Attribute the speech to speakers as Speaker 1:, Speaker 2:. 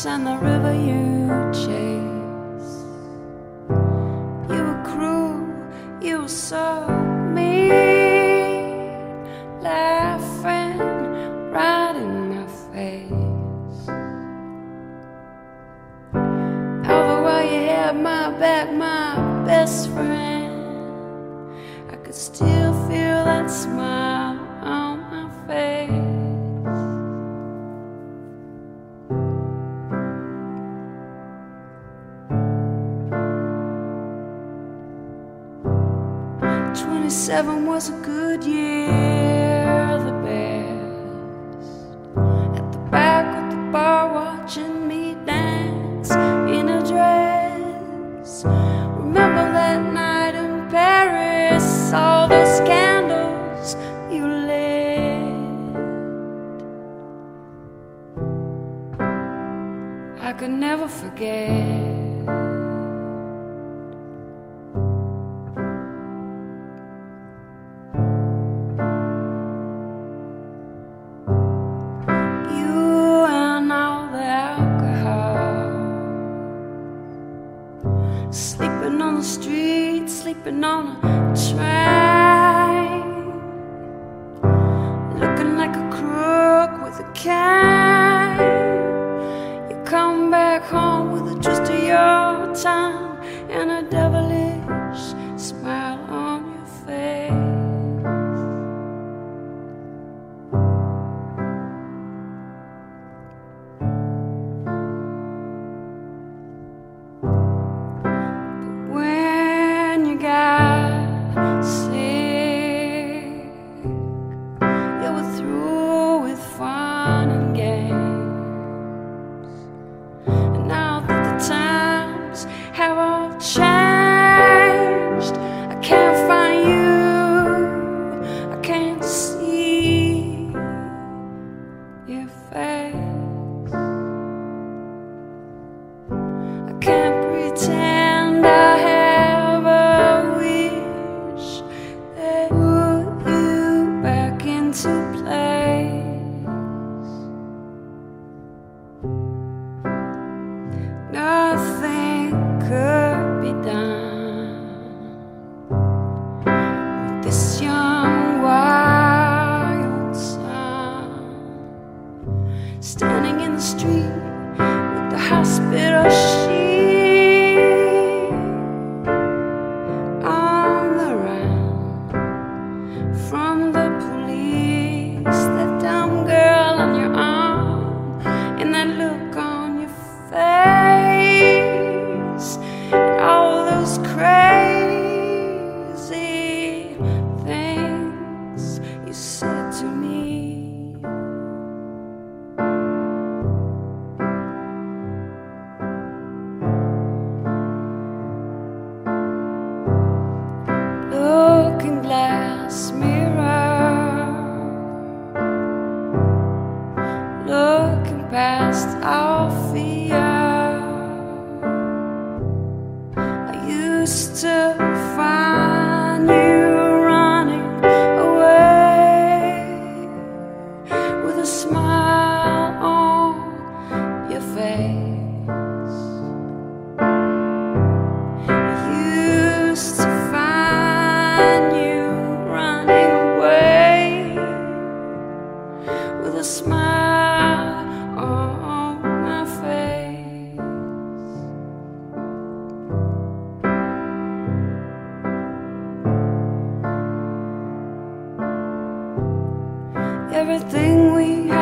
Speaker 1: and the river you chase. You were cruel, you were so mean, laughing right in my face. Over while you had my back, my best friend, I could still feel that smile on my face. 27 was a good year, the best. At the back of the bar watching me dance in a dress. Remember that night in Paris, all those candles you lit. I could never forget. Sleeping on the street, sleeping on a train, looking like a crook with a cane. You come back home with the twist of your tongue and a devilish smile on your face. Have all changed. I can't find you, I can't see your face. I can't pretend I have a wish that put you back into place. Nothing could be done with this young wild son, standing in the street with the hospital sheet on the run from the police. That dumb girl on your arm and that look on your face, and all those crazy things you said to me. Looking glass mirror, looking past our fear. Used to find you running away with a smile on your face. Used to find you running away with a smile on my face. Everything we